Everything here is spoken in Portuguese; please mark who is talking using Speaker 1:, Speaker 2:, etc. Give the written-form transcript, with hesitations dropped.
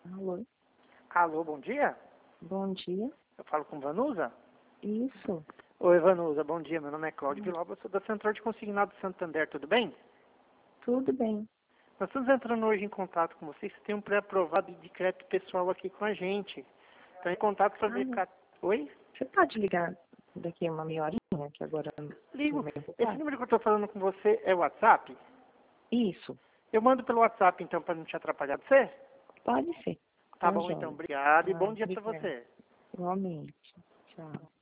Speaker 1: Alô?
Speaker 2: Alô, bom dia?
Speaker 1: Bom dia.
Speaker 2: Eu falo com Vanusa?
Speaker 1: Isso.
Speaker 2: Oi, Vanusa, bom dia. Meu nome é Cláudio Vilauba, eu sou da Central de Consignado Santander, tudo bem?
Speaker 1: Tudo bem.
Speaker 2: Nós estamos entrando hoje em contato com vocês, você tem um pré-aprovado de crédito pessoal aqui com a gente. Então, em contato para verificar... Oi?
Speaker 1: Você pode ligar daqui a uma meia horinha, que agora eu
Speaker 2: Ligo.
Speaker 1: tô meio
Speaker 2: Esse
Speaker 1: ocupada?
Speaker 2: número que eu estou falando com você é o WhatsApp?
Speaker 1: Isso.
Speaker 2: Eu mando pelo WhatsApp, então, para não te atrapalhar de você?
Speaker 1: Pode ser.
Speaker 2: Tá
Speaker 1: Tá
Speaker 2: bom,
Speaker 1: joia.
Speaker 2: então. Obrigado e
Speaker 1: Tá,
Speaker 2: bom dia para
Speaker 1: obrigada.
Speaker 2: você.
Speaker 1: Igualmente. Tchau.